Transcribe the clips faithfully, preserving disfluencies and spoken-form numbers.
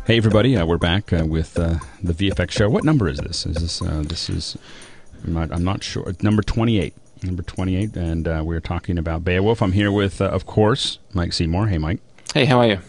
Hey everybody, uh, we're back uh, with uh, the V F X show. What number is this? Is this uh, this is I'm not, I'm not sure. It's number twenty-eight. Number twenty-eight, and uh, we're talking about Beowulf. I'm here with, uh, of course, Mike Seymour. Hey, Mike. Hey, how are you?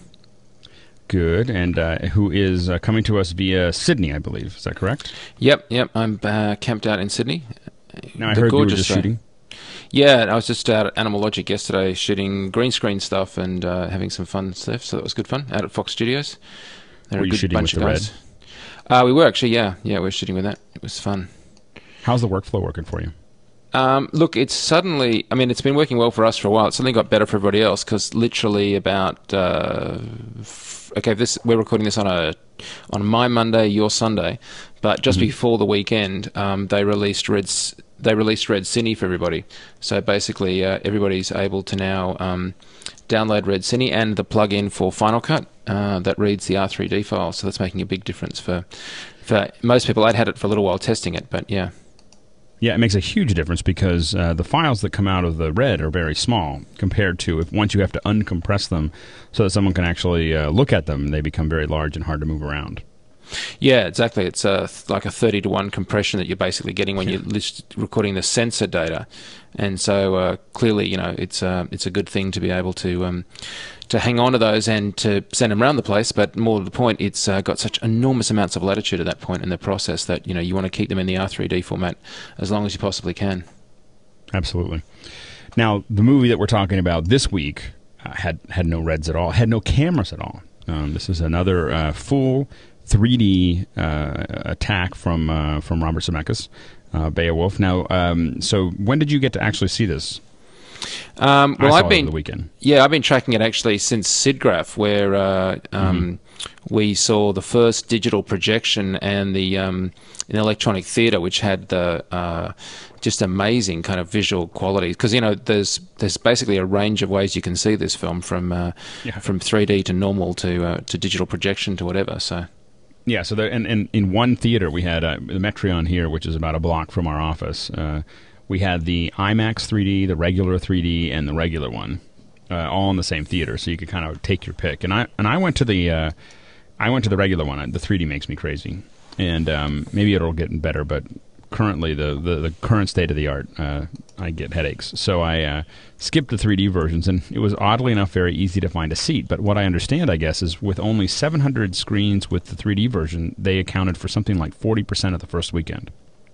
Good, and uh, who is uh, coming to us via Sydney, I believe. Is that correct? Yep, yep. I'm uh, camped out in Sydney. Now I the heard you were just shooting. Yeah, I was just out at Animal Logic yesterday shooting green screen stuff and uh, having some fun stuff, so that was good fun, out at Fox Studios. Were you shooting with the Red? Uh, we were actually, yeah. Yeah, we were shooting with that. It was fun. How's the workflow working for you? Um, look, it's suddenly, I mean, it's been working well for us for a while. It's suddenly got better for everybody else because literally about, uh, f- okay, this we're recording this on a on my Monday, your Sunday, but just mm-hmm. before the weekend, um, they released Red they released Red Cine for everybody. So basically, uh, everybody's able to now um, download Red Cine and the plugin for Final Cut uh, that reads the R three D file. So that's making a big difference for for most people. I'd had it for a little while testing it, but yeah. Yeah, it makes a huge difference because uh, the files that come out of the Red are very small compared to if once you have to uncompress them so that someone can actually uh, look at them, they become very large and hard to move around. Yeah, exactly. It's uh, th- like a thirty to one compression that you're basically getting when you're list- recording the sensor data. And so uh, clearly, you know, it's, uh, it's a good thing to be able to um, to hang on to those and to send them around the place. But more to the point, it's uh, got such enormous amounts of latitude at that point in the process that, you know, you want to keep them in the R three D format as long as you possibly can. Absolutely. Now, the movie that we're talking about this week uh, had, had no Reds at all, had no cameras at all. Um, this is another uh, full three D uh, attack from uh, from Robert Zemeckis, uh, Beowulf. Now, um, so when did you get to actually see this? Um, well, I saw I've been it over the weekend. Yeah, I've been tracking it actually since SIDGRAPH, where uh, um, mm-hmm. we saw the first digital projection and the um, in electronic theatre, which had the uh, just amazing kind of visual quality. Because you know, there's there's basically a range of ways you can see this film from uh, yeah. from three D to normal to uh, to digital projection to whatever. So. Yeah, so there, and, and in one theater we had uh, the Metreon here, which is about a block from our office. Uh, we had the IMAX three D, the regular three D, and the regular one, uh, all in the same theater. So you could kind of take your pick. And I and I went to the uh, I went to the regular one. The three D makes me crazy, and um, maybe it'll get better. But currently, the, the, the current state of the art, uh, I get headaches. So I uh, skipped the three D versions, and it was oddly enough very easy to find a seat. But what I understand, I guess, is with only seven hundred screens with the three D version, they accounted for something like forty percent of the first weekend.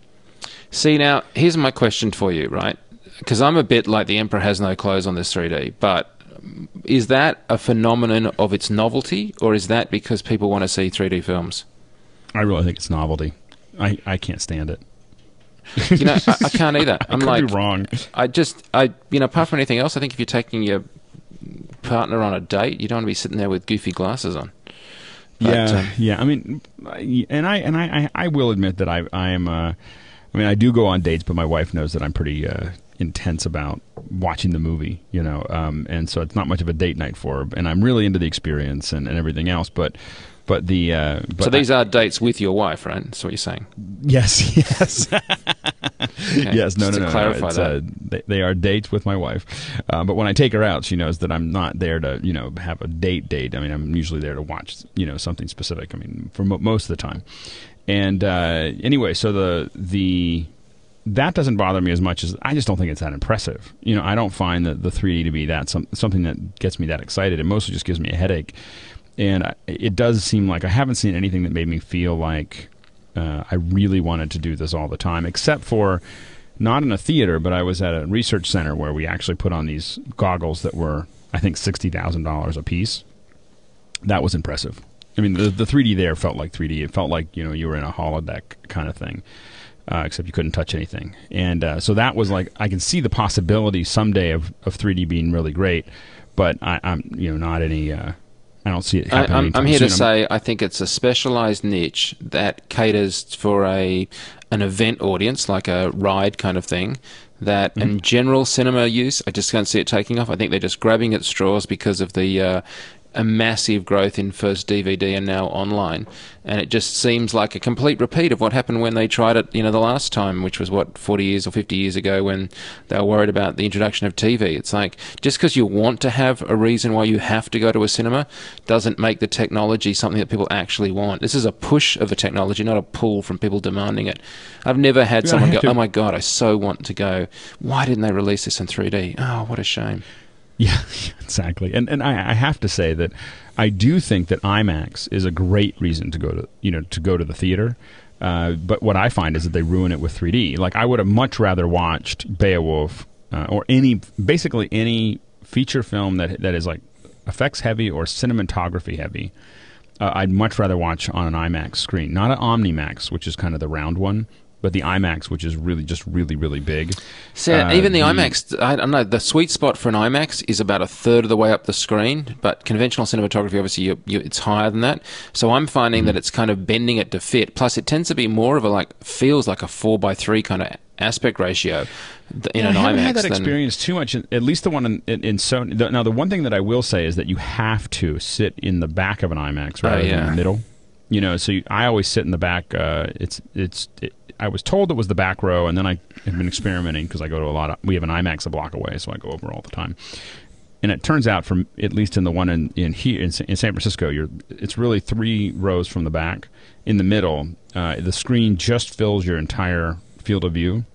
See, now, here's my question for you, right? Because I'm a bit like the Emperor has no clothes on this three D, but is that a phenomenon of its novelty, or is that because people want to see three D films? I really think it's novelty. I, I can't stand it. You know, I, I can't either. I'm I could like, be wrong. I just, I, you know, apart from anything else, I think if you're taking your partner on a date, you don't want to be sitting there with goofy glasses on. But, yeah, um, yeah. I mean, and I and I, I will admit that I I am. Uh, I mean, I do go on dates, but my wife knows that I'm pretty uh, intense about watching the movie. You know, um, and so it's not much of a date night for her. And I'm really into the experience and, and everything else, but. But the uh, but so these I, are dates with your wife, right? That's what you're saying. Yes, yes, okay. yes. No, Just no, no. To clarify no. It's, that uh, they, they are dates with my wife. Uh, but when I take her out, she knows that I'm not there to, you know, have a date date. I mean, I'm usually there to watch, you know, something specific. I mean, for mo- most of the time. And uh, anyway, so the the that doesn't bother me as much as I just don't think it's that impressive. You know, I don't find the the three D to be that some, something that gets me that excited. It mostly just gives me a headache. And I, it does seem like I haven't seen anything that made me feel like uh, I really wanted to do this all the time, except for not in a theater, but I was at a research center where we actually put on these goggles that were, I think, sixty thousand dollars a piece. That was impressive. I mean, the, the three D there felt like three D. It felt like, you know, you were in a holodeck kind of thing, uh, except you couldn't touch anything. And uh, so that was like, I can see the possibility someday of, of three D being really great, but I, I'm, you know, not any... Uh, I don't see it happening. I, I'm, I'm here soon. to say I think it's a specialised niche that caters for a an event audience, like a ride kind of thing, that mm-hmm. in general cinema use, I just can't see it taking off. I think they're just grabbing at straws because of the uh, a massive growth in first D V D and now online, and it just seems like a complete repeat of what happened when they tried it, you know, the last time, which was what, forty years or fifty years ago, when they were worried about the introduction of T V. It's like, just because you want to have a reason why you have to go to a cinema doesn't make the technology something that people actually want. This is a push of the technology, not a pull from people demanding it. I've never had Yeah, someone go, to- oh my God, I so want to go. Why didn't they release this in three D? Oh, what a shame. Yeah, exactly. And and I, I have to say that I do think that IMAX is a great reason to go to you know to go to the theater. Uh, but what I find is that they ruin it with three D. Like, I would have much rather watched Beowulf uh, or any basically any feature film that that is like effects heavy or cinematography heavy. Uh, I'd much rather watch on an IMAX screen, not an OmniMax, which is kind of the round one, but the IMAX, which is really just really really big. So Uh, even the, the- IMAX, I don't know, the sweet spot for an IMAX is about a third of the way up the screen, but conventional cinematography, obviously, you, you, it's higher than that. So I'm finding Mm-hmm. that it's kind of bending it to fit. Plus, it tends to be more of a, like, feels like a four by three kind of aspect ratio th- in Yeah, an I haven't IMAX. had that than- experience too much. At least the one in, in, in Sony. The, now, the one thing that I will say is that you have to sit in the back of an IMAX rather than yeah. the middle. You know, so you, I always sit in the back. Uh, it's it's. It, I was told it was the back row, and then I have been experimenting because I go to a lot of. We have an IMAX a block away, so I go over all the time. And it turns out, from at least in the one in in here in, in San Francisco, you're it's really three rows from the back. In the middle, uh, the screen just fills your entire field of view,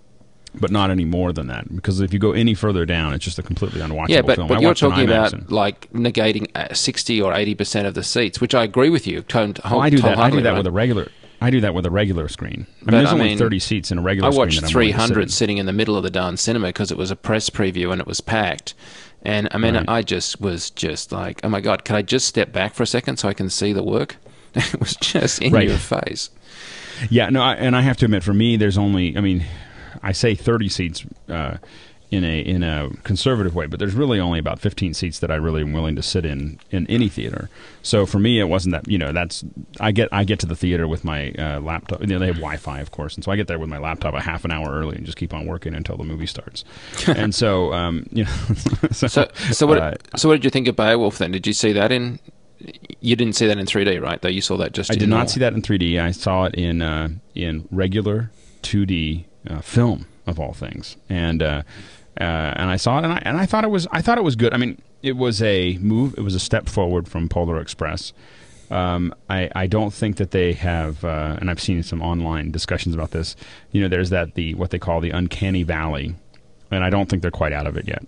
but not any more than that. Because if you go any further down, it's just a completely unwatchable Yeah, but, film. but I you're watched an talking IMAX about, and- like, negating uh, sixty or eighty percent of the seats, which I agree with you. Ton- Well, I do that. I do wholeheartedly, that right? with a regular. I do that with a regular screen. I mean, But, there's I only mean, thirty seats in a regular I screen. watched that I'm willing three to sit hundred in. sitting in the middle of the darn cinema because it was a press preview and it was packed. And I mean, Right. I just was just like, oh my God, could I just step back for a second so I can see the work? It was just in Right. your face. Yeah, no, I, and I have to admit, for me, there's only. I mean, I say thirty seats uh, in a in a conservative way, but there's really only about fifteen seats that I really am willing to sit in in any theater. So for me, it wasn't that. You know, that's I get I get to the theater with my uh, laptop. You know, they have Wi-Fi, of course, and so I get there with my laptop a half an hour early and just keep on working until the movie starts. And so, um, you know, so So, so what? uh, so what did you think of Beowulf then? Did you see that in? You didn't see that in three D, right? Though you saw that just. I in did not normal. see that in three D. I saw it in uh, in regular two D uh, film of all things, and uh, uh, and I saw it, and I and I thought it was I thought it was good. I mean, it was a move. It was a step forward from Polar Express. Um, I I don't think that they have, uh, and I've seen some online discussions about this. You know, there's that the what they call the uncanny valley, and I don't think they're quite out of it yet.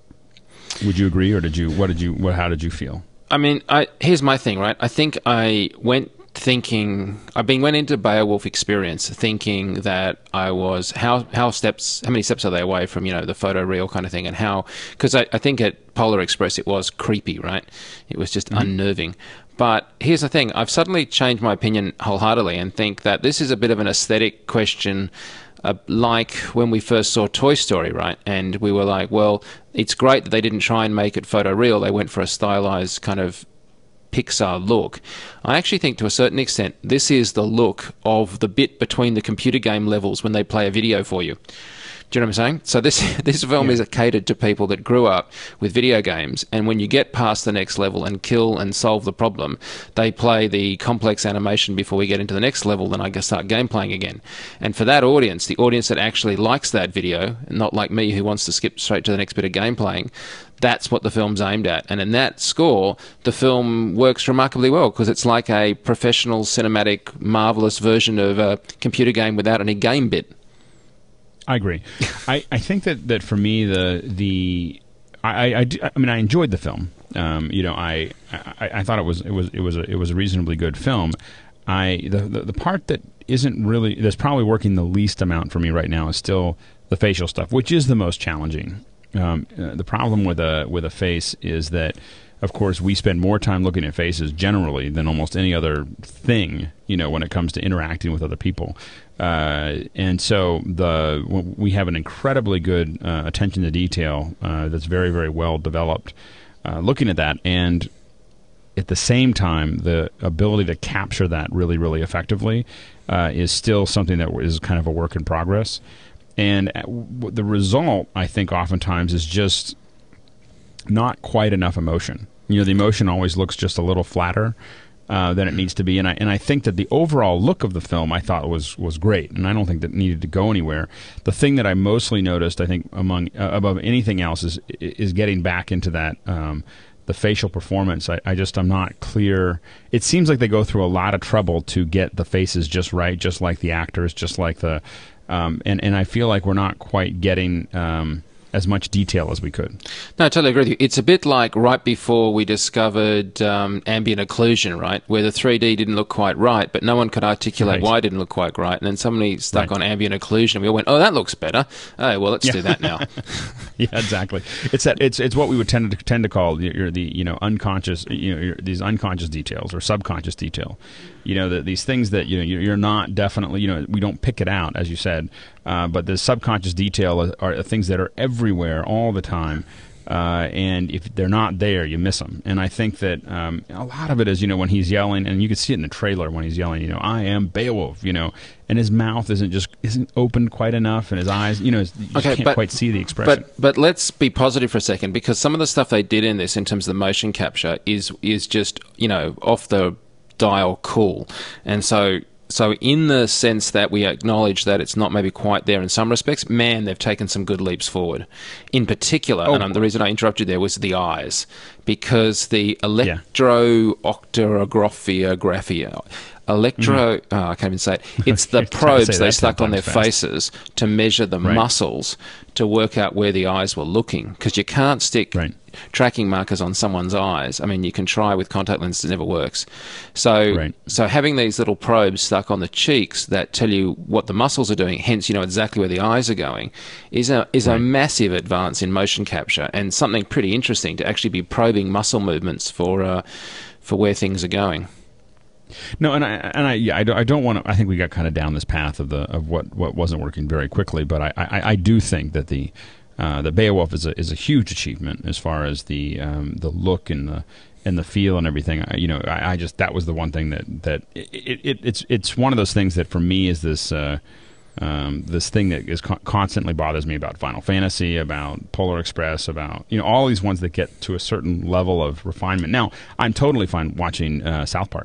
Would you agree, or did you? What did you? What? How did you feel? I mean, I, here's my thing, right? I think I went thinking, I've been went into Beowulf experience thinking that I was how how steps how many steps are they away from, you know, the photo reel kind of thing, and how, because I, I think at Polar Express it was creepy, right? It was just Mm-hmm. unnerving. But here's the thing, I've suddenly changed my opinion wholeheartedly and think that this is a bit of an aesthetic question. Uh, like when we first saw Toy Story, right? And we were like, well, it's great that they didn't try and make it photoreal. They went for a stylized kind of Pixar look. I actually think to a certain extent this is the look of the bit between the computer game levels when they play a video for you. Do you know what I'm saying? So this this film Yeah. is catered to people that grew up with video games, and when you get past the next level and kill and solve the problem, they play the complex animation before we get into the next level, then I guess start game playing again. And for that audience, the audience that actually likes that video, not like me who wants to skip straight to the next bit of game playing, that's what the film's aimed at. And in that score, the film works remarkably well because it's like a professional, cinematic, marvelous version of a computer game without any game bit. I agree. I, I think that, that for me the the I, I, I, do- I mean I enjoyed the film. Um, you know I, I I thought it was it was it was a, it was a reasonably good film. I the, the the part that isn't really that's probably working the least amount for me right now is still the facial stuff, which is the most challenging. Um, uh, the problem with a with a face is that, of course, we spend more time looking at faces generally than almost any other thing, you know, when it comes to interacting with other people. Uh, and so the we have an incredibly good uh, attention to detail uh, that's very, very well developed uh, looking at that. And at the same time, the ability to capture that really, really effectively uh, is still something that is kind of a work in progress. And the result, I think, oftentimes is just not quite enough emotion. You know, the emotion always looks just a little flatter uh, than it needs to be, and I and I think that the overall look of the film I thought was was great, and I don't think that needed to go anywhere. The thing that I mostly noticed, I think, among uh, above anything else, is is getting back into that. Um, the facial performance, I, I just I'm not clear. It seems like they go through a lot of trouble to get the faces just right, just like the actors, just like the, um, and and I feel like we're not quite getting um, as much detail as we could. No, I totally agree with you. It's a bit like right before we discovered um, ambient occlusion, right, where the three D didn't look quite right, but no one could articulate Right. why it didn't look quite right, and then somebody stuck Right. on ambient occlusion, and we all went, "Oh, that looks better. Oh, well, let's Yeah. do that now." Yeah, exactly. It's that it's it's what we would tend to tend to call your the you know unconscious you know your, these unconscious details or subconscious detail. You know the, these things that you know you're not definitely you know we don't pick it out, as you said, uh, but the subconscious detail are, are things that are everywhere all the time. Uh, and if they're not there, you miss them. And I think that um, a lot of it is, you know, when he's yelling, and you can see it in the trailer when he's yelling, you know, "I am Beowulf," you know, and his mouth isn't just isn't opened quite enough, and his eyes, you know, you just Okay, can't but- quite see the expression. But but let's be positive for a second, because some of the stuff they did in this in terms of the motion capture is is just, you know, off the dial cool. And so so in the sense that we acknowledge that it's not maybe quite there in some respects, man, they've taken some good leaps forward. In particular, Oh. and um, the reason I interrupted there was the eyes, because the Yeah. electro-octagraphia, graphia, electro, oh, I can't even say it. It's the You're trying to probes say they that stuck ten on their times fast. faces to measure the Right. muscles to work out where the eyes were looking, because you can't stick Right. tracking markers on someone's eyes. I mean, you can try with contact lenses, it never works. So, Right. so having these little probes stuck on the cheeks that tell you what the muscles are doing, hence you know exactly where the eyes are going, is a is a Right. massive advance in motion capture, and something pretty interesting to actually be probing muscle movements for uh, for where things are going. No, and I and I yeah I don't, I don't want to. I think we got kind of down this path of the of what, what wasn't working very quickly, but I, I, I do think that the uh, the Beowulf is a is a huge achievement as far as the um, the look and the and the feel and everything. I, you know, I, I just that was the one thing that that it, it it's it's one of those things that for me is this. Uh, Um, this thing that is co- constantly bothers me about Final Fantasy, about Polar Express, about you know all these ones that get to a certain level of refinement. Now, I'm totally fine watching uh, South Park,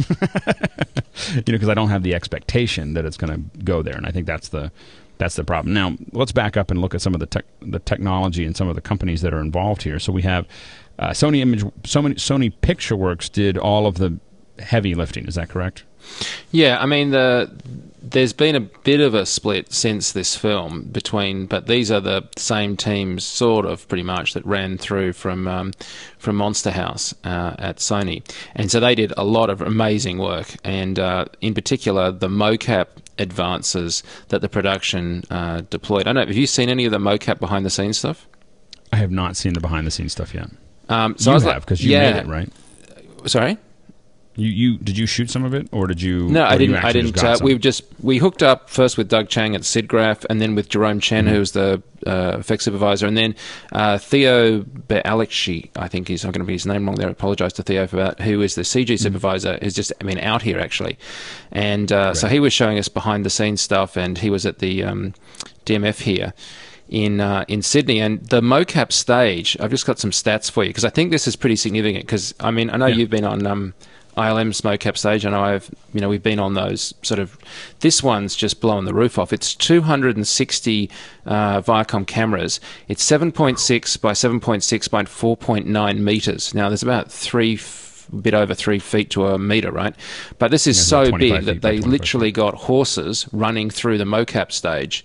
you know, because I don't have the expectation that it's going to go there, and I think that's the that's the problem. Now, let's back up and look at some of the tech, the technology and some of the companies that are involved here. So we have uh, Sony Image, Sony, Sony Pictureworks did all of the heavy lifting. Is that correct? Yeah, I mean the. There's been a bit of a split since this film between, but these are the same teams, sort of, pretty much, that ran through from um, from Monster House uh, at Sony, and so they did a lot of amazing work, and uh, in particular the mocap advances that the production uh, deployed. I don't know. Have you seen any of the mocap behind the scenes stuff? I have not seen the behind the scenes stuff yet. Um, so You I was have like, because you yeah, made it, right? Sorry. You, you did you shoot some of it, or did you? No, or I you didn't. I actually just didn't. got Uh, some? we just we hooked up first with Doug Chang at SIDGraph, and then with Jerome Chen, Mm-hmm. who was the uh, effects supervisor, and then uh, Theo Bealikshi, I think he's. I'm going to be his name wrong there. I apologise to Theo for that. Who is the C G Mm-hmm. supervisor? Is just I mean out here actually, and uh, so he was showing us behind the scenes stuff, and he was at the um, D M F here. In uh, in Sydney, and the mocap stage. I've just got some stats for you because I think this is pretty significant. Because I mean, I know Yeah. you've been on um, I L M's mocap stage. I know I've you know we've been on those sort of. This one's just blowing the roof off. It's two hundred sixty uh, Viacom cameras. It's seven point six by seven point six by four point nine meters. Now there's about three. F- bit over three feet to a meter, right? But this is Yeah, so about twenty-five big that feet by they twenty-five literally got horses running through the mocap stage.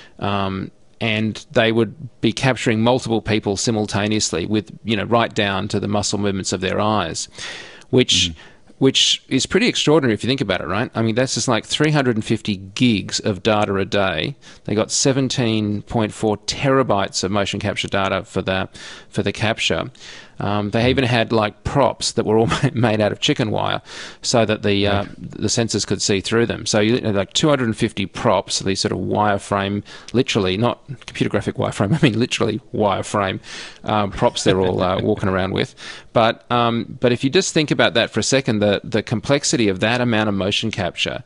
Um, and they would be capturing multiple people simultaneously with, you know, right down to the muscle movements of their eyes, which Mm-hmm. which is pretty extraordinary if you think about it, right? I mean, that's just like three hundred fifty gigs of data a day. They got seventeen point four terabytes of motion capture data for the, for the capture. Um, they even had like props that were all made out of chicken wire, so that the uh, the sensors could see through them. So you know, like two hundred fifty props, these sort of wireframe, literally not computer graphic wireframe. I mean literally wireframe um, props. They're all uh, walking around with. But um, but if you just think about that for a second, the the complexity of that amount of motion capture,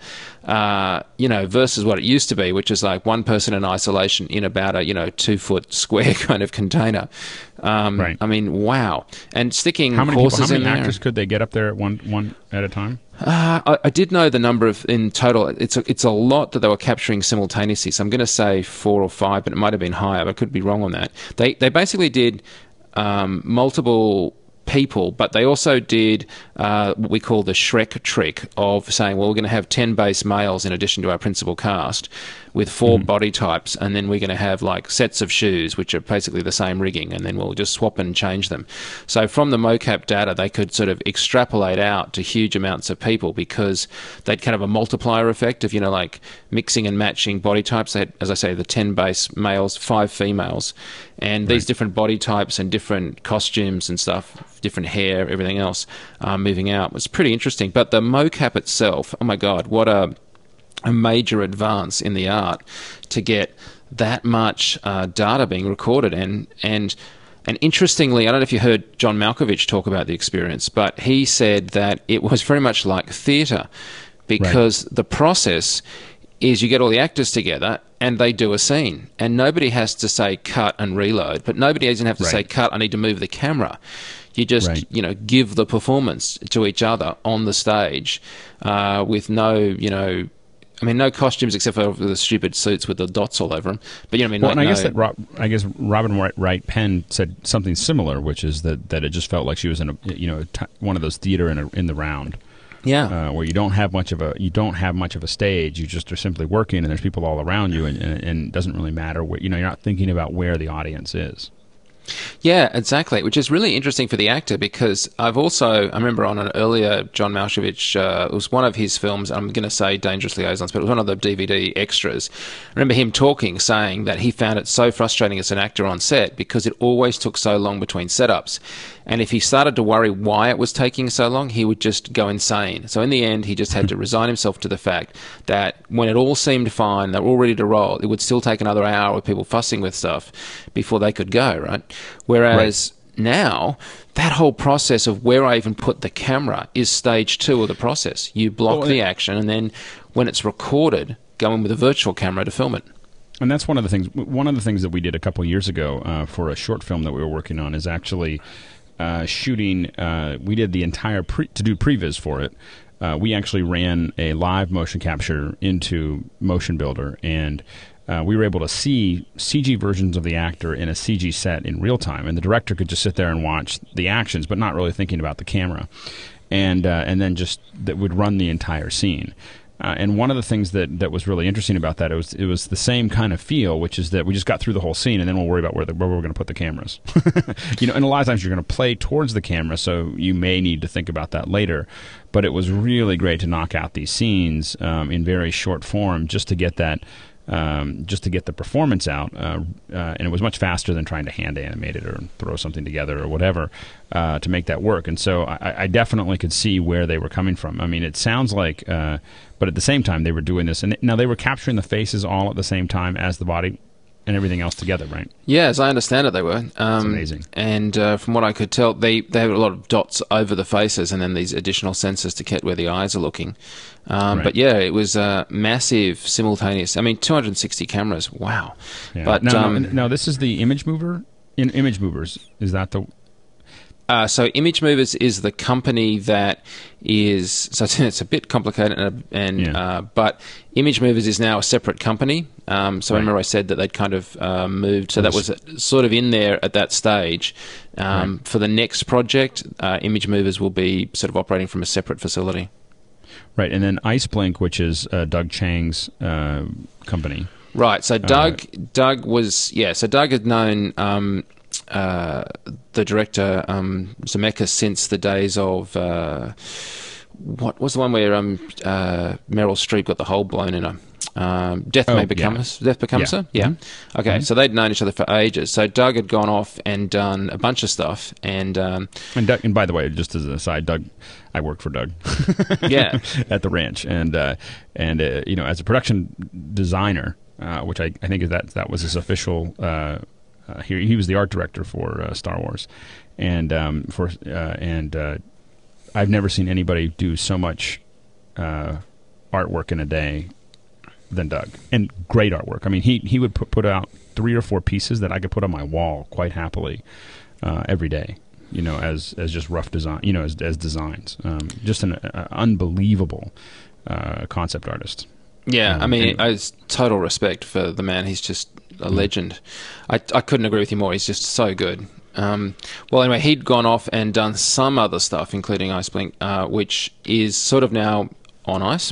uh, you know, versus what it used to be, which is like one person in isolation in about a you know two foot square kind of container. Um, Right. I mean, wow. And sticking How many people, horses how many in there. actors could they get up there at one one at a time? Uh, I, I did know the number of in total. It's a, it's a lot that they were capturing simultaneously. So I'm going to say four or five, but it might have been higher. I could be wrong on that. They they basically did um, multiple people, but they also did uh, what we call the Shrek trick of saying, well, we're going to have ten base males in addition to our principal cast with four Mm-hmm. body types, and then we're going to have like sets of shoes which are basically the same rigging, and then we'll just swap and change them. So from the mocap data, they could sort of extrapolate out to huge amounts of people because they'd kind of a multiplier effect of, you know, like mixing and matching body types. They had, as I say, the ten base males, five females, and these different body types and different costumes and stuff, different hair, everything else, uh, moving out. It was pretty interesting. But the mocap itself, oh my God, what a, a major advance in the art to get that much uh, data being recorded. And, and, and interestingly, I don't know if you heard John Malkovich talk about the experience, but he said that it was very much like theatre because right. the process is you get all the actors together and they do a scene, and nobody has to say cut and reload, but nobody doesn't have to right. say cut, I need to move the camera. You just, right. you know, give the performance to each other on the stage uh, with no, you know, I mean, no costumes except for the stupid suits with the dots all over them. But you know, what I mean, well, like, and I no, guess that Rob, I guess Robin Wright, Wright Penn said something similar, which is that, that it just felt like she was in a, you know, t- one of those theater in a, in the round. Yeah, uh, where you don't have much of a you don't have much of a stage. You just are simply working, and there's people all around you, and, and, and it doesn't really matter where, you know, you're not thinking about where the audience is. Yeah, exactly, which is really interesting for the actor because I've also, I remember on an earlier John Malkovich, uh, it was one of his films, I'm going to say Dangerous Liaisons, but it was one of the D V D extras. I remember him talking, saying that he found it so frustrating as an actor on set because it always took so long between setups. And if he started to worry why it was taking so long, he would just go insane. So in the end, he just had to resign himself to the fact that when it all seemed fine, they were all ready to roll, it would still take another hour with people fussing with stuff before they could go, right? Whereas right. now, that whole process of where I even put the camera is stage two of the process. You block well, the action, and then when it's recorded, go in with a virtual camera to film it. And that's one of the things. One of the things that we did a couple of years ago uh, for a short film that we were working on is actually uh, shooting. Uh, we did the entire pre- to do previs for it. Uh, we actually ran a live motion capture into Motion Builder, and Uh, we were able to see C G versions of the actor in a C G set in real time, and the director could just sit there and watch the actions, but not really thinking about the camera, and uh, and then just that would run the entire scene. Uh, and one of the things that, that was really interesting about that, it was it was the same kind of feel, which is that we just got through the whole scene, and then we'll worry about where, the, where we're going to put the cameras. You know, and a lot of times you're going to play towards the camera, so you may need to think about that later. But it was really great to knock out these scenes um, in very short form, just to get that. Um, just to get the performance out, uh, uh, and it was much faster than trying to hand animate it or throw something together or whatever uh, to make that work. And so I, I definitely could see where they were coming from. I mean, it sounds like, uh, but at the same time they were doing this, and now they were capturing the faces all at the same time as the body and everything else together, right? Yeah, as I understand it, they were. Um, That's amazing. And uh, from what I could tell, they, they had a lot of dots over the faces and then these additional sensors to get where the eyes are looking. Um, right. But yeah, it was uh, massive, simultaneous. I mean, two hundred sixty cameras. Wow. Yeah. But now, um, now, now, this is the Image Mover? In Image Movers, is that the... Uh, so Image Movers is the company that is, so it's, it's a bit complicated, and, and Yeah. uh, but Image Movers is now a separate company. Um, so Right. I remember I said that they'd kind of uh, moved, so that was sort of in there at that stage. Um, Right. For the next project, uh, Image Movers will be sort of operating from a separate facility. Right, and then Iceblink, which is uh, Doug Chang's uh, company. Right, so Doug, uh, Doug was, yeah, so Doug had known um, uh, the director, um, Zemeckis, since the days of, uh, what was the one where um, uh, Meryl Streep got the hole blown in her? Um, Death oh, May Become yeah. Us. Death Becomes yeah. Her? Yeah. Mm-hmm. Okay, Mm-hmm. so they'd known each other for ages. So Doug had gone off and done a bunch of stuff. And um, and, Doug, and by the way, just as an aside, Doug, I worked for Doug. Yeah. At the ranch. And, uh, and uh, you know, as a production designer, uh, which I, I think is that that was his official... Uh, uh, he, he was the art director for uh, Star Wars. And, um, for, uh, and uh, I've never seen anybody do so much uh, artwork in a day than Doug, and great artwork. I mean, he he would put, put out three or four pieces that I could put on my wall quite happily, uh, every day. You know, as as just rough design. You know, as as designs. Um, just an uh, unbelievable uh, concept artist. Yeah, um, I mean, anyway. I has total respect for the man. He's just a mm. legend. I I couldn't agree with you more. He's just so good. Um, well, anyway, he'd gone off and done some other stuff, including Iceblink, uh, which is sort of now on ice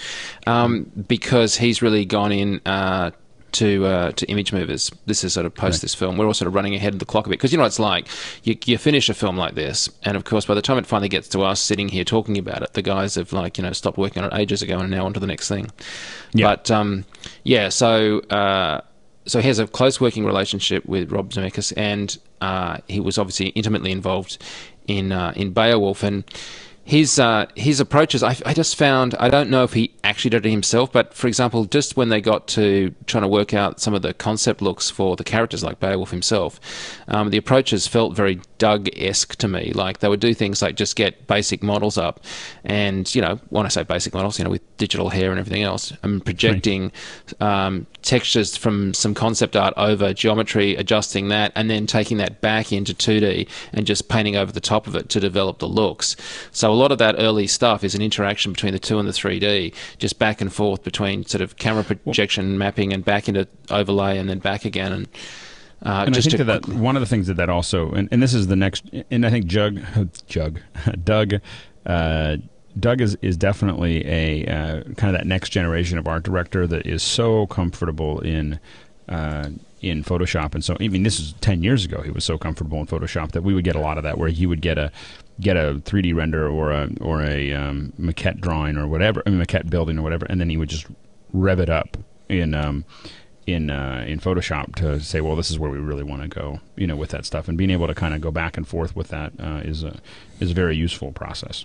um, because he's really gone in uh, to uh, to Image Movers. This is sort of post right. this film. We're all sort of running ahead of the clock a bit because you know what it's like. You, you finish a film like this, and of course, by the time it finally gets to us sitting here talking about it, the guys have like you know stopped working on it ages ago and are now on to the next thing. Yeah. But um, yeah, so. Uh, So he has a close working relationship with Rob Zemeckis, and uh, he was obviously intimately involved in uh, in Beowulf. And his uh, his approaches, I, I just found, I don't know if he actually did it himself, but for example, just when they got to trying to work out some of the concept looks for the characters like Beowulf himself, um, the approaches felt very Doug-esque to me. Like they would do things like just get basic models up, and you know, when I say basic models, you know, with digital hair and everything else, and projecting um, textures from some concept art over geometry, adjusting that, and then taking that back into two D and just painting over the top of it to develop the looks. So a lot of that early stuff is an interaction between the two and the three D, just back and forth between sort of camera projection, mapping, and back into overlay, and then back again. And Uh, and just I think that, quickly. that one of the things that that also, and, and this is the next, and I think Jug, Jug, Doug, uh, Doug is, is definitely a uh, kind of that next generation of art director that is so comfortable in uh, in Photoshop, and so I mean this is ten years ago. He was so comfortable in Photoshop that we would get a lot of that, where he would get a get a three D render or a or a um, maquette drawing or whatever, a maquette building or whatever, and then he would just rev it up in. Um, in uh, in Photoshop to say, well, this is where we really want to go, you know, with that stuff, and being able to kind of go back and forth with that uh, is a is a very useful process.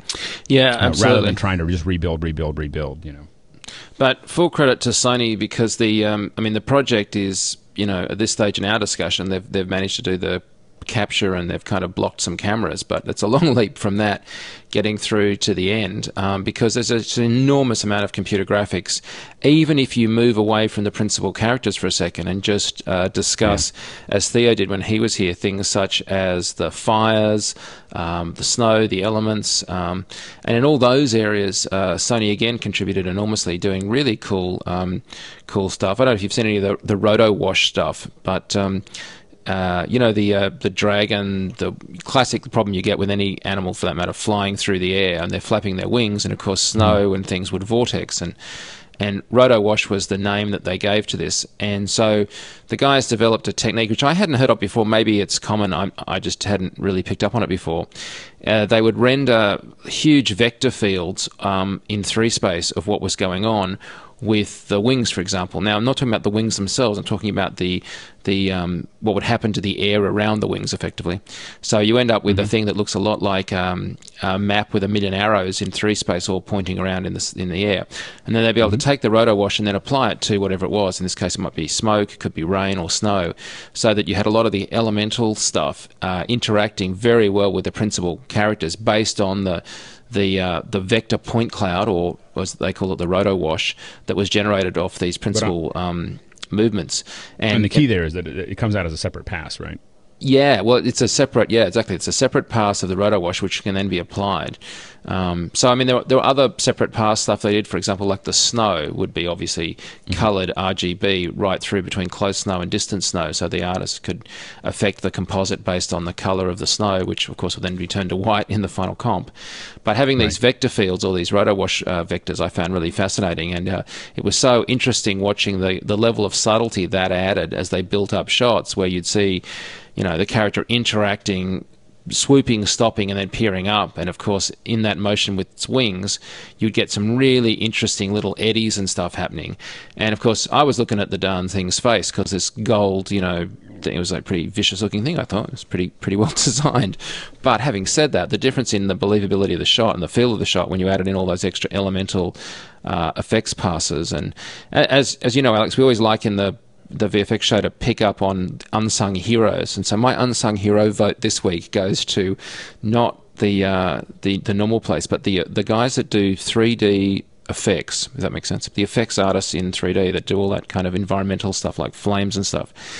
Yeah, uh, absolutely. Rather than trying to just rebuild, rebuild, rebuild, you know. But full credit to Sony because the um, I mean the project is, you know, at this stage in our discussion, they've they've managed to do the capture and they've kind of blocked some cameras, but it's a long leap from that getting through to the end um, because there's an enormous amount of computer graphics. Even if you move away from the principal characters for a second and just uh, discuss, yeah. as Theo did when he was here, things such as the fires, um, the snow, the elements, um, and in all those areas, uh, Sony again contributed enormously, doing really cool, um, cool stuff. I don't know if you've seen any of the, the roto wash stuff, but um, Uh, you know, the uh, the dragon, the classic problem you get with any animal for that matter, flying through the air and they're flapping their wings, and of course snow and things would vortex, and and roto wash was the name that they gave to this. And so the guys developed a technique which I hadn't heard of before. Maybe it's common, I, I just hadn't really picked up on it before. Uh, they would render huge vector fields um, in three space of what was going on with the wings, for example. Now, I'm not talking about the wings themselves. I'm talking about the the um, what would happen to the air around the wings, effectively. So you end up with mm-hmm. a thing that looks a lot like um, a map with a million arrows in three space, all pointing around in the in the air. And then they'd be able mm-hmm. to take the roto wash and then apply it to whatever it was. In this case, it might be smoke, it could be rain or snow, so that you had a lot of the elemental stuff uh, interacting very well with the principal characters based on the the uh, the vector point cloud, or as they call it, the roto wash, that was generated off these principal um, movements. And, and the key there is that it, it comes out as a separate pass, right? Yeah, well, it's a separate, yeah, exactly. It's a separate pass of the roto wash, which can then be applied. Um, so, I mean, there, there were other separate pass stuff they did. For example, like the snow would be obviously mm-hmm. coloured R G B right through between close snow and distant snow, so the artist could affect the composite based on the colour of the snow, which, of course, would then be turned to white in the final comp. But having right. these vector fields, all these roto wash uh, vectors, I found really fascinating, and uh, it was so interesting watching the, the level of subtlety that added as they built up shots where you'd see, you know, the character interacting, swooping, stopping, and then peering up. And, of course, in that motion with its wings, you'd get some really interesting little eddies and stuff happening. And, of course, I was looking at the darn thing's face because this gold, you know, it was a pretty vicious-looking thing, I thought. It was pretty pretty well designed. But having said that, the difference in the believability of the shot and the feel of the shot when you added in all those extra elemental uh, effects passes. And as as you know, Alex, we always like in the the V F X show to pick up on unsung heroes, and so my unsung hero vote this week goes to not the uh, the the normal place, but the the guys that do three D effects. If that makes sense, the effects artists in three D that do all that kind of environmental stuff like flames and stuff.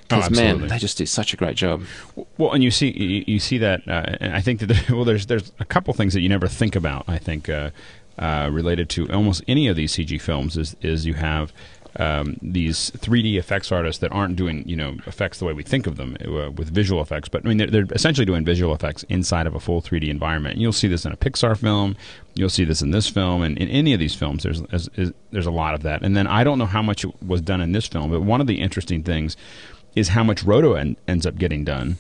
Because, man, absolutely. they just do such a great job. Well, and you see, you, you see that. Uh, and I think that there, well, there's there's a couple things that you never think about. I think uh, uh, related to almost any of these C G films is is you have um, these three D effects artists that aren't doing you know effects the way we think of them uh, with visual effects, but I mean they're, they're essentially doing visual effects inside of a full three D environment. And you'll see this in a Pixar film. You'll see this in this film, and in any of these films, there's is, is, there's a lot of that. And then I don't know how much was done in this film, but one of the interesting things is how much roto en- ends up getting done,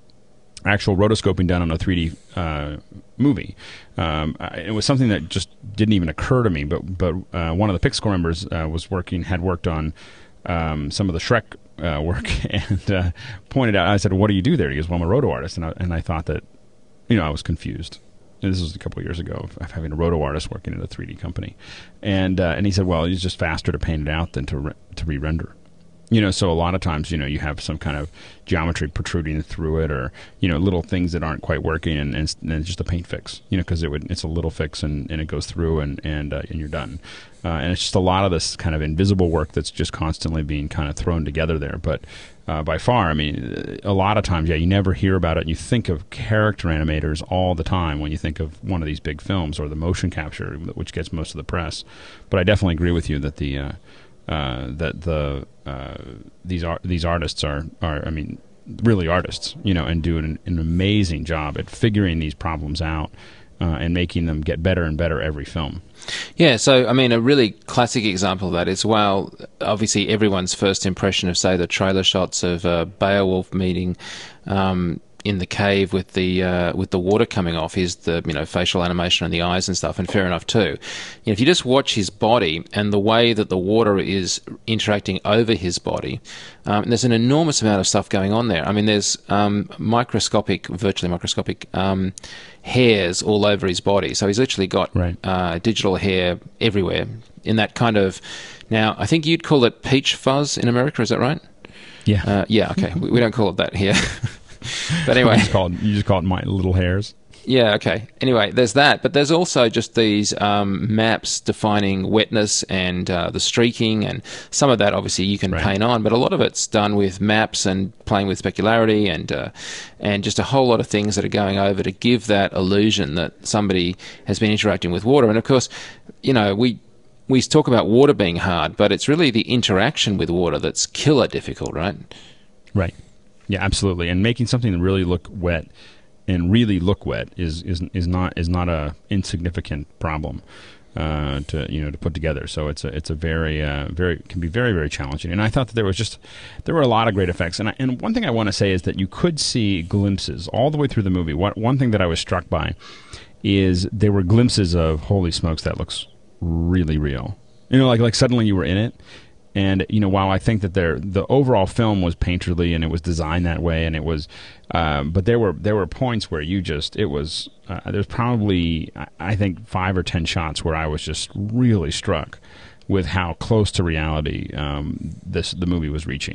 actual rotoscoping done on a three D uh, movie. Um, I, it was something that just didn't even occur to me, but but uh, one of the Pixar members uh, was working, had worked on um, some of the Shrek uh, work, and uh, pointed out, I said, what do you do there? He goes, well, I'm a roto artist, and I, and I thought that, you know, I was confused. And this was a couple of years ago of, of having a roto artist working at a three D company. And uh, and he said, well, it's just faster to paint it out than to re- to re-render. You know, so a lot of times, you know, you have some kind of geometry protruding through it, or you know, little things that aren't quite working, and, and, it's, and it's just a paint fix. You know, because it would it's a little fix, and, and it goes through, and and uh, and you're done. Uh, and it's just a lot of this kind of invisible work that's just constantly being kind of thrown together there. But uh, by far, I mean, a lot of times, yeah, you never hear about it. You think of character animators all the time when you think of one of these big films, or the motion capture, which gets most of the press. But I definitely agree with you that the uh, uh, that the uh, these art these artists are are I mean really artists, you know, and do an, an amazing job at figuring these problems out uh, and making them get better and better every film. Yeah, so, I mean, a really classic example of that is, well, obviously everyone's first impression of, say, the trailer shots of uh, Beowulf meeting um, in the cave with the uh, with the water coming off is the, you know, facial animation and the eyes and stuff, and fair enough too. You know, if you just watch his body and the way that the water is interacting over his body, um, there's an enormous amount of stuff going on there. I mean, there's um, microscopic, virtually microscopic um, hairs all over his body. So he's literally got Right. uh, digital hair everywhere in that kind of... Now, I think you'd call it peach fuzz in America, is that right? Yeah. Uh, yeah, okay. we, we don't call it that here. But anyway... You just call it, you just call it my little hairs. Yeah, okay. Anyway, there's that, but there's also just these um, maps defining wetness and uh, the streaking, and some of that obviously you can Right. paint on, but a lot of it's done with maps and playing with specularity and uh, and just a whole lot of things that are going over to give that illusion that somebody has been interacting with water. And of course, you know, we we talk about water being hard, but it's really the interaction with water that's killer difficult, right? Right. Yeah, absolutely. And making something really look wet and really look wet is is is not is not a insignificant problem uh, to you know to put together. So it's a it's a very uh, very can be very very challenging. And I thought that there was just there were a lot of great effects. And I, and one thing I want to say is that you could see glimpses all the way through the movie. What one thing that I was struck by is there were glimpses of, holy smokes, that looks really real. You know, like like suddenly you were in it. And you know, while I think that there, the overall film was painterly and it was designed that way, and it was, um, but there were there were points where you just it was uh, there's probably I think five or ten shots where I was just really struck with how close to reality um, this the movie was reaching.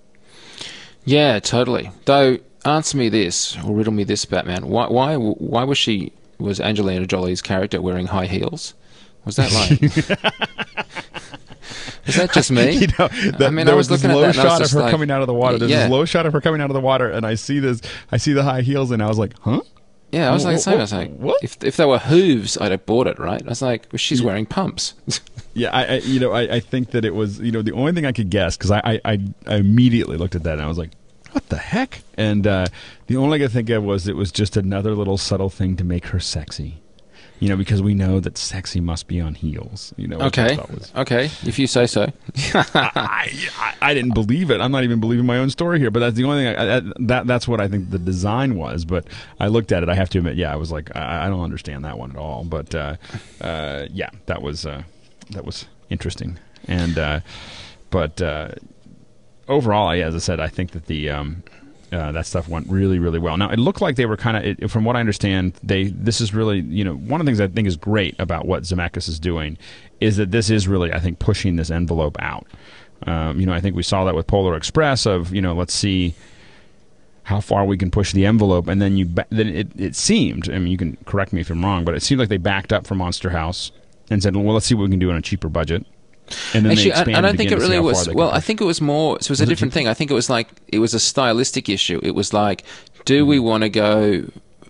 Yeah, totally. Though, answer me this, or riddle me this, Batman. Why why why was she was Angelina Jolie's character wearing high heels? Was that like? Is that just me? You know, that, I mean, there I was, was looking this at low that and I was shot of just her like, coming out of the water. There's yeah. this low shot of her coming out of the water, and I see this. I see the high heels, and I was like, "Huh?" Yeah, I was like the same. I was What? like, What? if if they were hooves, I'd have bought it, right? I was like, well, she's wearing pumps. Yeah, I, I you know, I, I think that it was, you know, the only thing I could guess, because I, I, I, I immediately looked at that and I was like, what the heck? And uh, the only thing I could think of was it was just another little subtle thing to make her sexy. You know, because we know that sexy must be on heels. You know. which I Okay, thought was- okay, if you say so. I, I I didn't believe it. I'm not even believing my own story here. But that's the only thing. I, I, that that's what I think the design was. But I looked at it. I have to admit, yeah, I was like, I, I don't understand that one at all. But uh, uh, yeah, that was uh, that was interesting. And uh, but uh, overall, as I said, I think that the um, uh, that stuff went really, really well. Now, it looked like they were kind of, from what I understand, they this is really, you know, one of the things I think is great about what Zemeckis is doing is that this is really, I think, pushing this envelope out. Um, you know, I think we saw that with Polar Express of, you know, let's see how far we can push the envelope, and then you ba- then it, it seemed, I mean, you can correct me if I'm wrong, but it seemed like they backed up from Monster House and said, well, let's see what we can do on a cheaper budget. And then Actually, they I, expanded I don't think again it to see really how far was. they Well, could I push. think it was more. So it was, a Was it different too- thing. I think it was like it was a stylistic issue. It was like, do we want to go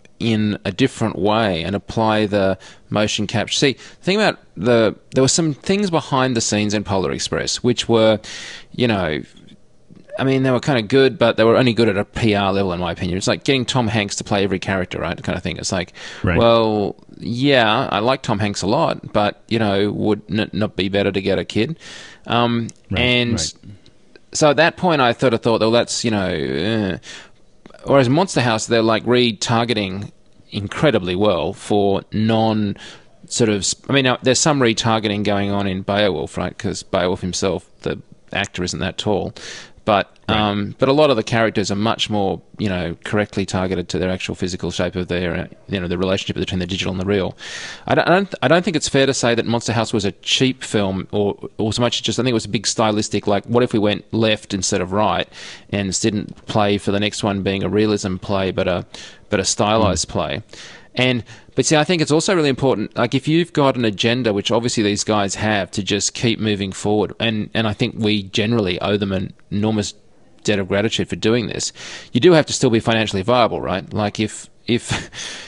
in a different way and apply the motion capture? See, the thing about the there were some things behind the scenes in Polar Express which were, you know. I mean, they were kind of good, but they were only good at a P R level, in my opinion. It's like getting Tom Hanks to play every character, right? Kind of thing. It's like, Right. well, yeah, I like Tom Hanks a lot, but, you know, would n- not be better to get a kid? Um, Right, and right. so at that point, I sort of thought, well, that's, you know, eh. Whereas Monster House, they're like retargeting incredibly well for non sort of. I mean, now, there's some retargeting going on in Beowulf, right? Because Beowulf himself, the actor, isn't that tall. But um, but a lot of the characters are much more, you know, correctly targeted to their actual physical shape of their, uh, you know, the relationship between the digital and the real. I don't, I don't, I don't think it's fair to say that Monster House was a cheap film, or, or so much as just, I think it was a big stylistic, like, what if we went left instead of right, and didn't play for the next one being a realism play, but a, but a stylized mm. play. And but see, I think it's also really important. Like, if you've got an agenda, which obviously these guys have, to just keep moving forward, and and I think we generally owe them an enormous debt of gratitude for doing this. You do have to still be financially viable, right? Like, if if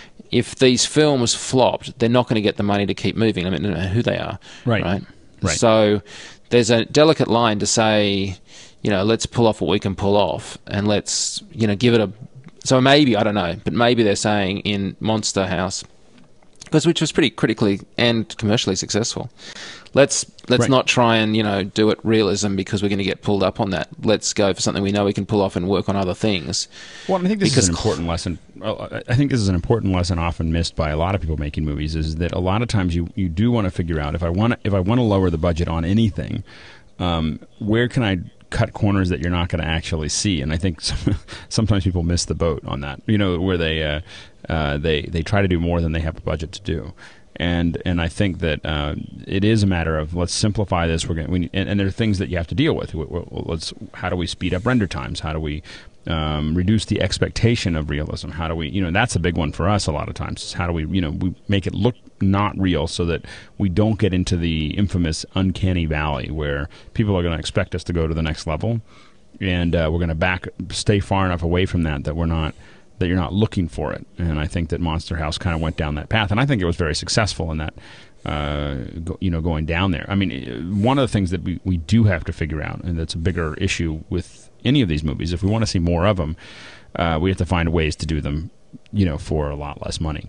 if these films flopped, they're not going to get the money to keep moving. I mean, I don't know who they are, Right. right? Right. So there's a delicate line to say, you know, let's pull off what we can pull off, and let's, you know, give it a. So maybe, I don't know, but maybe they're saying in Monster House, because which was pretty critically and commercially successful, let's let's Right. not try and, you know, do it realism because we're going to get pulled up on that. Let's go for something we know we can pull off and work on other things. Well, I think this Because- is an important lesson. well, I think this is an important lesson often missed by a lot of people making movies, is that a lot of times you, you do want to figure out, if I want to, if I want to lower the budget on anything, um, where can I cut corners that you're not going to actually see? And I think some, sometimes people miss the boat on that, you know, where they uh, uh, they they try to do more than they have a budget to do. And and I think that uh, it is a matter of, let's simplify this. We're going we, and, and there are things that you have to deal with. We- we- Let's how do we speed up render times? How do we um, reduce the expectation of realism? How do we, you know, that's a big one for us a lot of times. Is how do we, you know, we make it look not real so that we don't get into the infamous uncanny valley where people are going to expect us to go to the next level, and uh, we're going to back stay far enough away from that that we're not. That you're not looking for it. And I think that Monster House kind of went down that path, and I think it was very successful in that, uh, go, you know, going down there. I mean, one of the things that we, we do have to figure out, and that's a bigger issue with any of these movies, if we want to see more of them, uh, we have to find ways to do them, you know, for a lot less money,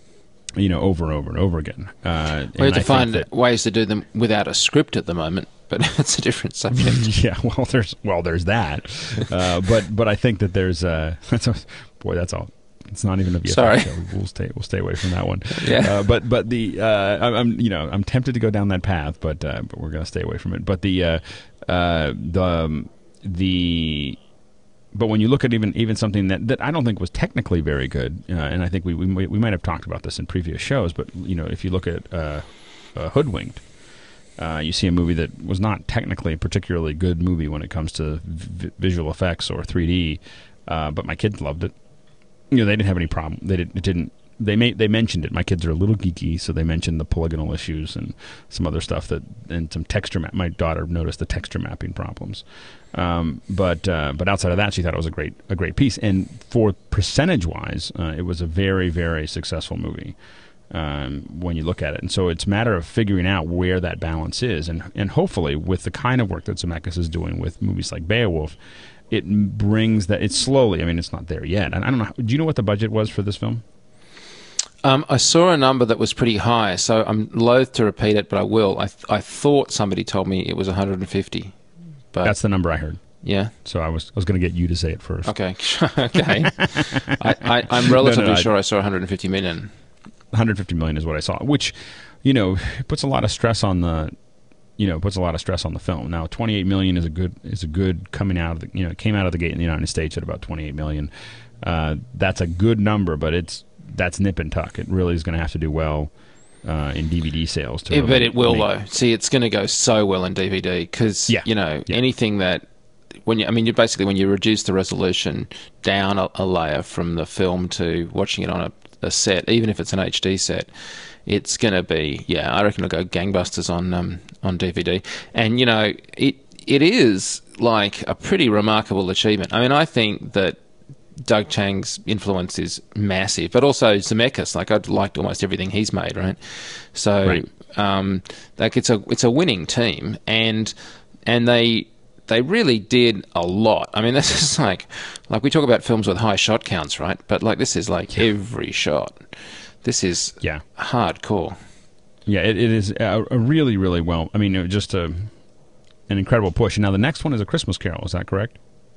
you know, over and over and over again. Uh, We have to and I think find that- ways to do them without a script at the moment, but that's a different subject. Yeah, well, there's well, there's that, uh, but but I think that there's uh, that's a, boy, that's all. It's not even a V F X Sorry. show. We'll stay we'll stay away from that one. Yeah. Uh, but but the uh, I- I'm you know I'm tempted to go down that path, but uh, but we're gonna stay away from it. But the uh, uh, the um, the but when you look at even even something that, that I don't think was technically very good, uh, and I think we, we we might have talked about this in previous shows, but you know, if you look at uh, uh, Hoodwinked, uh, you see a movie that was not technically a particularly good movie when it comes to v- visual effects or three D, uh, but my kids loved it. You know, they didn't have any problem. They didn't. It didn't. They may, they mentioned it. My kids are a little geeky, so they mentioned the polygonal issues and some other stuff that, and some texture map. My daughter noticed the texture mapping problems, um, but uh, but outside of that, she thought it was a great a great piece. And for percentage wise, uh, it was a very very successful movie um, when you look at it. And so it's a matter of figuring out where that balance is, and and hopefully with the kind of work that Zemeckis is doing with movies like Beowulf, it brings that. It's slowly. I mean, it's not there yet. And I don't know. Do you know what the budget was for this film? Um, I saw a number that was pretty high, so I'm loath to repeat it, but I will. I th- I thought somebody told me it was one hundred fifty, but That's the number I heard. yeah. So I was I was going to get you to say it first. Okay, okay. I, I, I'm relatively No, no, I- sure I saw one hundred fifty million. one hundred fifty million is what I saw, which, you know, puts a lot of stress on the, you know, puts a lot of stress on the film. Now, twenty-eight million is a good is a good coming out of the, you know, it came out of the gate in the United States at about twenty-eight million. Uh, that's a good number, but it's that's nip and tuck. It really is going to have to do well uh, in D V D sales. To Yeah, really but it will make- though. See, it's going to go so well in D V D because Yeah. you know Yeah. anything that when you, I mean, you basically when you reduce the resolution down a, a layer from the film to watching it on a, a set, even if it's an H D set, it's going to be yeah. I reckon it'll go gangbusters on um, on D V D, and you know it it is like a pretty remarkable achievement. I mean, I think that Doug Chiang's influence is massive, but also Zemeckis. Like, I've liked almost everything he's made, right? So, Right. Um, like it's a it's a winning team, and and they they really did a lot. I mean, this is like like we talk about films with high shot counts, right? But like this is like every shot. This is Yeah. hardcore. Yeah, it, it is a, a really, really well. I mean, it was just a an incredible push. Now the next one is A Christmas Carol. Is that correct?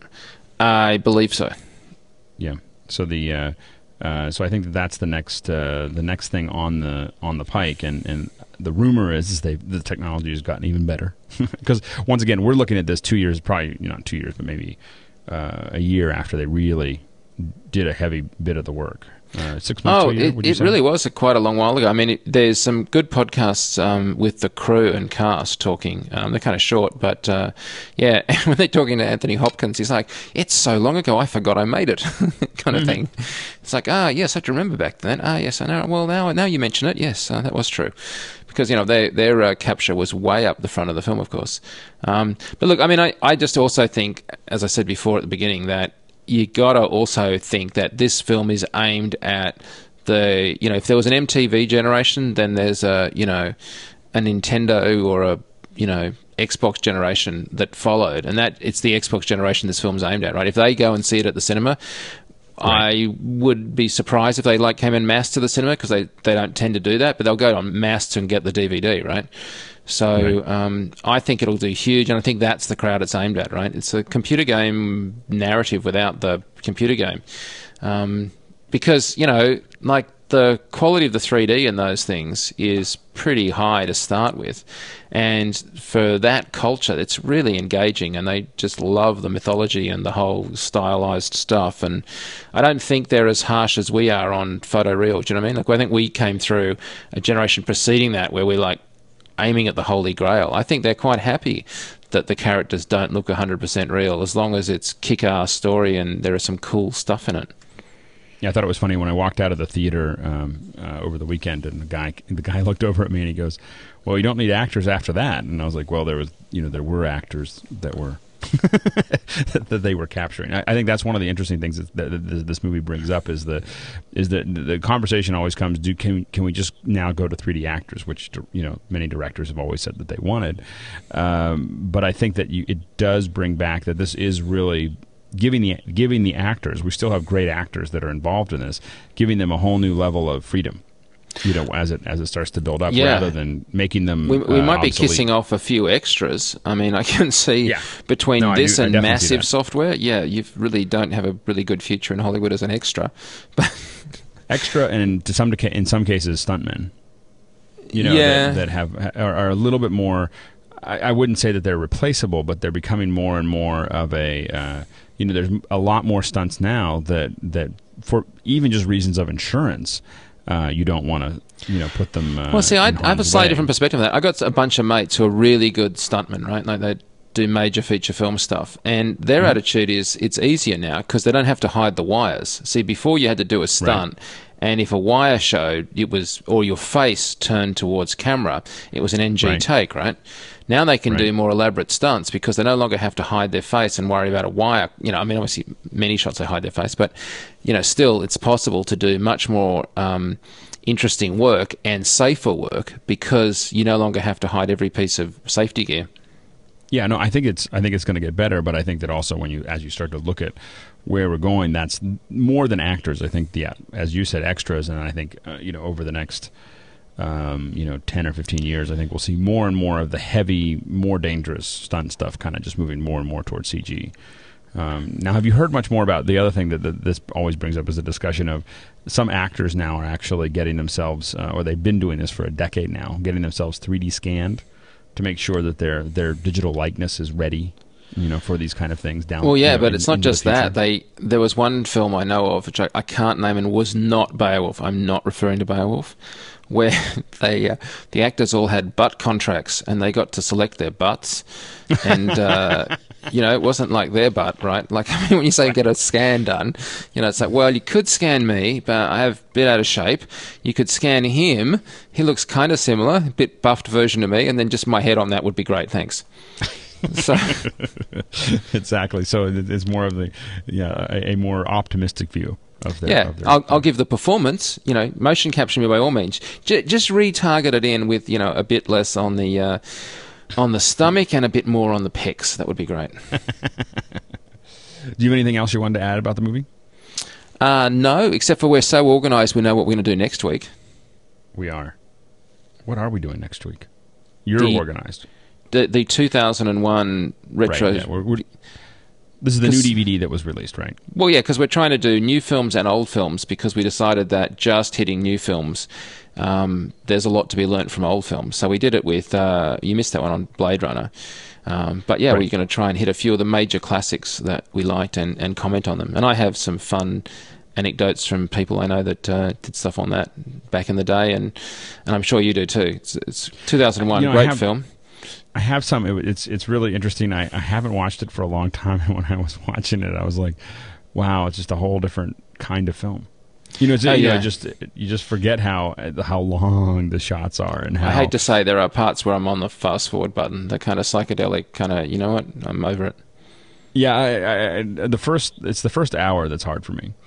I believe so. Yeah. So the uh, uh, so I think that that's the next uh, the next thing on the on the pike, and, and the rumor is, is they the technology has gotten even better because once again we're looking at this two years, probably you know, not two years, but maybe uh, a year after they really did a heavy bit of the work. Uh, six months. Oh, to a year, it, would you it say? really was a, quite a long while ago. I mean, it, there's some good podcasts um, with the crew and cast talking. Um, they're kind of short, but uh, yeah, when they're talking to Anthony Hopkins, he's like, "It's so long ago, I forgot I made it," kind of thing. It's like, ah, yes, I have to remember back then. Ah, yes, I know. Well, now, now you mention it, yes, uh, that was true. Because, you know, they, their uh, capture was way up the front of the film, of course. Um, but look, I mean, I, I just also think, as I said before at the beginning, that you got to also think that this film is aimed at the, you know, if there was an M T V generation, then there's a, you know, a Nintendo or a, you know, Xbox generation that followed. And that it's the Xbox generation this film's aimed at, right? If they go and see it at the cinema, Right. I would be surprised if they like came in mass to the cinema, because they, they don't tend to do that, but they'll go on mass and get the D V D, right? So Right. um, I think it'll do huge, and I think that's the crowd it's aimed at, right? It's a computer game narrative without the computer game. Um, because, you know, like the quality of the three D in those things is pretty high to start with. And for that culture, it's really engaging, and they just love the mythology and the whole stylized stuff. And I don't think they're as harsh as we are on photoreal. Do you know what I mean? Like, I think we came through a generation preceding that where we're like aiming at the Holy Grail. I think they're quite happy that the characters don't look one hundred percent real, as long as it's kick-ass story and there is some cool stuff in it. Yeah, I thought it was funny when I walked out of the theater um, uh, over the weekend, and the guy the guy looked over at me and he goes, "Well, you don't need actors after that." And I was like, "Well, there was, you know, there were actors that were that they were capturing." I, I think that's one of the interesting things that, that, that this movie brings up is the is that the conversation always comes: Do can can we just now go to three D actors, which you know many directors have always said that they wanted. Um, but I think that you, it does bring back that this is really giving the giving the actors, we still have great actors that are involved in this, giving them a whole new level of freedom, you know, as it as it starts to build up, Yeah. rather than making them We, we uh, might be obsolete. kissing off a few extras. I mean, I can see Yeah. between No, I this do- I and definitely see massive that. software, yeah, you really don't have a really good future in Hollywood as an extra. But extra, and to some deca- in some cases stuntmen, you know, Yeah. that, that have are, are a little bit more. I, I wouldn't say that they're replaceable, but they're becoming more and more of a. Uh, you know, there's a lot more stunts now that that for even just reasons of insurance, uh, you don't want to you know put them. Uh, well, see, I, in I have a harm's slightly way. different perspective on that. I got a bunch of mates who are really good stuntmen, right? Like they do major feature film stuff, and their Mhm. attitude is it's easier now because they don't have to hide the wires. See, before you had to do a stunt. And if a wire showed, it was, or your face turned towards camera, it was an N G Right. take, right? Now they can Right. do more elaborate stunts because they no longer have to hide their face and worry about a wire. You know, I mean, obviously, many shots they hide their face, but, you know, still it's possible to do much more um, interesting work and safer work because you no longer have to hide every piece of safety gear. Yeah, no, I think it's I think it's going to get better, but I think that also when you as you start to look at where we're going, that's more than actors. I think, yeah, as you said, extras, and I think uh, you know over the next um, you know ten or fifteen years, I think we'll see more and more of the heavy, more dangerous stunt stuff, kind of just moving more and more towards C G. Um, now, have you heard much more about the other thing that, that this always brings up is the discussion of some actors now are actually getting themselves, uh, or they've been doing this for a decade now, getting themselves three D scanned to make sure that their their digital likeness is ready you know, for these kind of things down. Well, yeah, you know, but in- it's not into the just that. future. They there was one film I know of, which I, I can't name, and was not Beowulf. I'm not referring to Beowulf, where they uh, the actors all had butt contracts, and they got to select their butts, and uh, you know, it wasn't like their butt, right? Like, I mean, when you say get a scan done, you know, it's like, well, you could scan me, but I have a bit out of shape. You could scan him. He looks kind of similar, a bit buffed version of me, and then just my head on that would be great. Thanks. So, Exactly. So it- it's more of the yeah a, a more optimistic view of their. yeah, of their, I'll, I'll give the performance, you know, motion capture me by all means. J- just retarget it in with, you know, a bit less on the uh, on the stomach and a bit more on the pecs. That would be great. Do you have anything else you wanted to add about the movie? Uh, no, except for we're so organised, we know what we're going to do next week. We are. What are we doing next week? You're The- organized. The, the two thousand one retro. Right, yeah, we're, we're, this is the new 'Cause- D V D that was released, right? Well, yeah, because we're trying to do new films and old films because we decided that just hitting new films, um, there's a lot to be learnt from old films. So we did it with, uh, you missed that one on Blade Runner. Um, but yeah, Right. we're going to try and hit a few of the major classics that we liked and, and comment on them. And I have some fun anecdotes from people I know that uh, did stuff on that back in the day, and, and I'm sure you do too. It's, it's two thousand one, You know, I great have- film. I have some. It, it's it's really interesting. I, I haven't watched it for a long time, and when I was watching it, I was like, "Wow, it's just a whole different kind of film." You know, it's, Oh, you know, yeah. just you just forget how how long the shots are, and how I hate to say there are parts where I'm on the fast forward button, the kind of psychedelic kind of, you know what, I'm over it. yeah. I, I, I, the first it's the first hour that's hard for me.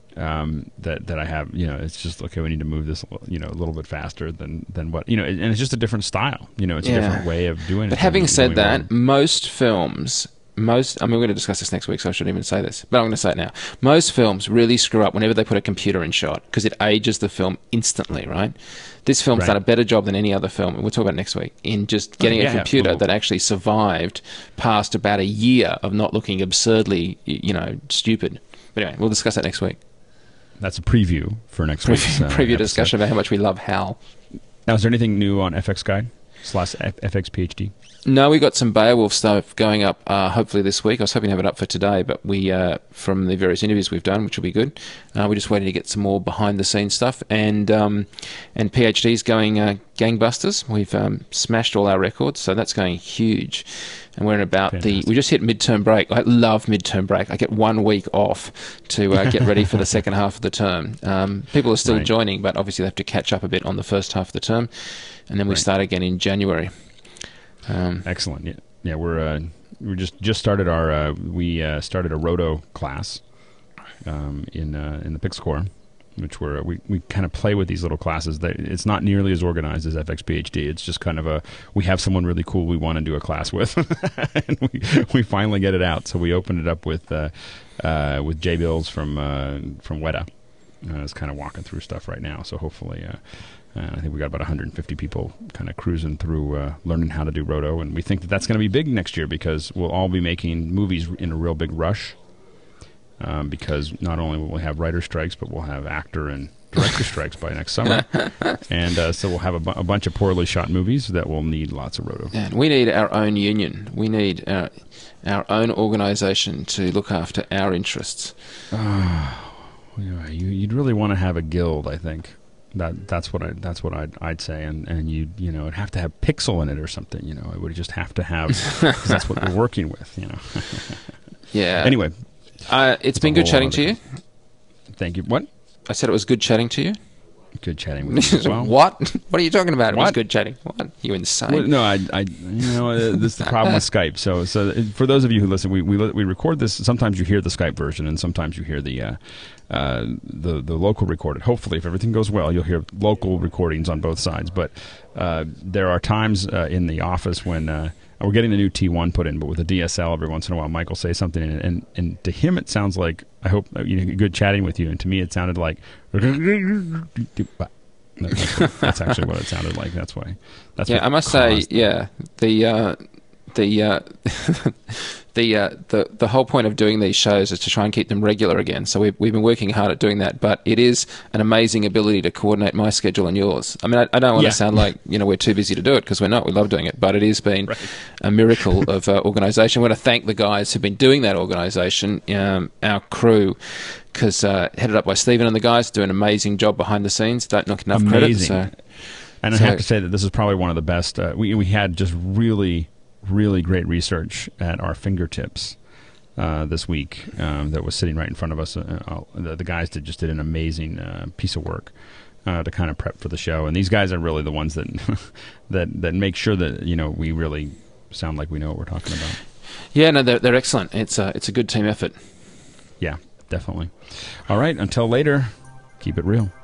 Um, that that I have, you know, it's just okay. We need to move this, you know, a little bit faster than than what you know, and it's just a different style. You know, it's Yeah. a different way of doing it. But having than said going that, on. most films, most, I mean, we're going to discuss this next week, so I shouldn't even say this, but I'm going to say it now. Most films really screw up whenever they put a computer in shot because it ages the film instantly, right? This film's Right. done a better job than any other film, and we'll talk about it next week, in just getting yeah, a yeah. computer Well- that actually survived past about a year of not looking absurdly, y- you know, stupid. But anyway, we'll discuss that next week. That's a preview for next week's uh, Preview episode. discussion about how much we love Hal. Now, is there anything new on F X Guide slash F X P H D? No, we got some Beowulf stuff going up uh, hopefully this week. I was hoping to have it up for today, but we, uh, from the various interviews we've done, which will be good, uh, we're just waiting to get some more behind-the-scenes stuff. And um, and PhD's going uh, gangbusters. We've um, smashed all our records, so that's going huge. And we're in about Fantastic. the... We just hit midterm break. I love midterm break. I get one week off to uh, get ready for the second half of the term. Um, people are still Right. joining, but obviously they have to catch up a bit on the first half of the term. And then we Right. start again in January. Um, Excellent. Yeah, yeah. We're uh, we just just started our uh, we uh, started a roto class um, in uh, in the PixCore, which we're we we kind of play with these little classes. That it's not nearly as organized as F X P H D. It's just kind of a we have someone really cool we want to do a class with, and we we finally get it out. So we opened it up with uh, uh, with Jay Bills from uh, from Weta. Uh, is kind of walking through stuff right now. So hopefully. Uh, Uh, I think we got about one hundred fifty people kind of cruising through uh, learning how to do roto, and we think that that's going to be big next year because we'll all be making movies in a real big rush. Um, because not only will we have writer strikes, but we'll have actor and director strikes by next summer, and uh, so we'll have a, bu- a bunch of poorly shot movies that will need lots of roto. And we need our own union. We need our, our own organisation to look after our interests. Yeah, you, you'd really want to have a guild, I think. That that's what I that's what I'd I'd say, and and you you know it'd have to have Pixel in it or something. You know, it would just have to have because that's what we're working with. You know. Yeah. Anyway, uh, it's been a good whole chatting other to you. thank you. What? I said it was good chatting to you. Good chatting with you as well. What? What are you talking about? It was What? good chatting. What? You insane? Well, no, I, I, you know, uh, this is the problem with Skype. So, so uh, for those of you who listen, we we li- we record this. Sometimes you hear the Skype version, and sometimes you hear the uh, uh, the the local recorded. Hopefully, if everything goes well, you'll hear local recordings on both sides. But uh, there are times uh, in the office when uh, we're getting the new T one put in, but with a D S L, every once in a while, Mike will say something, and and, and to him it sounds like I hope uh, you know good chatting with you, and to me it sounded like. That's, what, that's actually what it sounded like. That's why. That's yeah, what I must say, caused- yeah, the uh, the uh, the, uh, the the whole point of doing these shows is to try and keep them regular again. So we've we've been working hard at doing that. But it is an amazing ability to coordinate my schedule and yours. I mean, I, I don't want Yeah. to sound like you know we're too busy to do it, because we're not. We love doing it, but it has been Right. a miracle of uh, organisation. I want to thank the guys who've been doing that organisation, um, our crew. Because uh, headed up by Stephen and the guys do an amazing job behind the scenes. Don't knock enough credit. Amazing. So. And So- I have to say that this is probably one of the best. Uh, we we had just really, really great research at our fingertips uh, this week um, that was sitting right in front of us. Uh, uh, the, the guys did just did an amazing uh, piece of work uh, to kind of prep for the show. And these guys are really the ones that that that make sure that you know we really sound like we know what we're talking about. Yeah, no, they're, they're excellent. It's a, it's a good team effort. Yeah, definitely. All right. Until later, keep it real.